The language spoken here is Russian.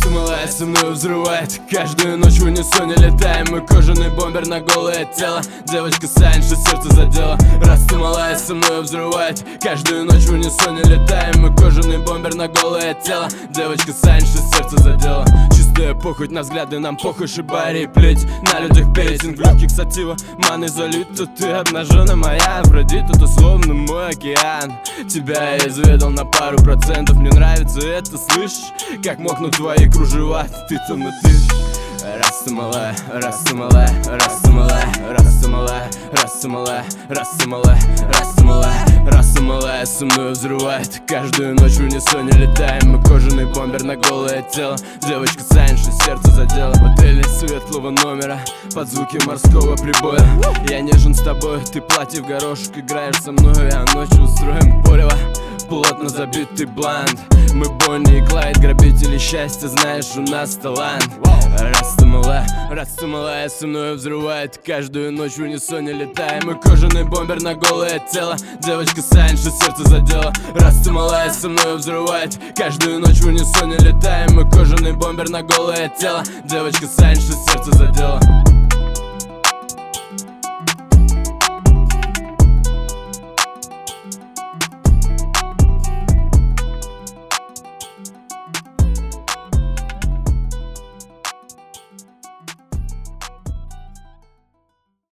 малая со мной взрывает. Каждую ночь в унисоне летаем. Мы кожаный бомбер на голое тело. Девочка Санши сердце задела. Раз ты малая со мной взрывает. Каждую ночь в унисоне летаем. Мы кожаный бомбер на голое тело. Девочка Санши сердце задела. Чистая похоть на взгляды, нам похуй шибари плеть. На людях песен, легких сатива. Маны залит, тут ты обнажена моя. Вроде тут условно мой океан. Тебя я изведал на пару процентов. Мне нравится это, слышишь? Как мокнут твои кружева, ты там и ты. Раз ты малая, раз ты малая, раз ты малая, раз ты малая, раз ты малая, раз ты малая, раз ты малая, раз ты малая со мной взрывает. Каждую ночь в унисоне летаем. Мы кожаный бомбер на голое тело. Девочка Санши сердце задела. В отеле светлого номера под звуки морского прибоя. Я нежен с тобой, ты платье в горошек. Играешь со мной, а ночью устроим порево. Плотно забитый блант. Мы Бонни и Клайд, грабители счастья. Знаешь, у нас талант. Раз ты малая со мной взрывает. Каждую ночь в унисоне летаем. Мы кожаный бомбер на голое тело. Девочка Санши сердце задела. Раз ты малая со мной взрывает. Каждую ночь в унисоне летаем. Мы кожаный бомбер на голое тело. Девочка Санши сердце задела.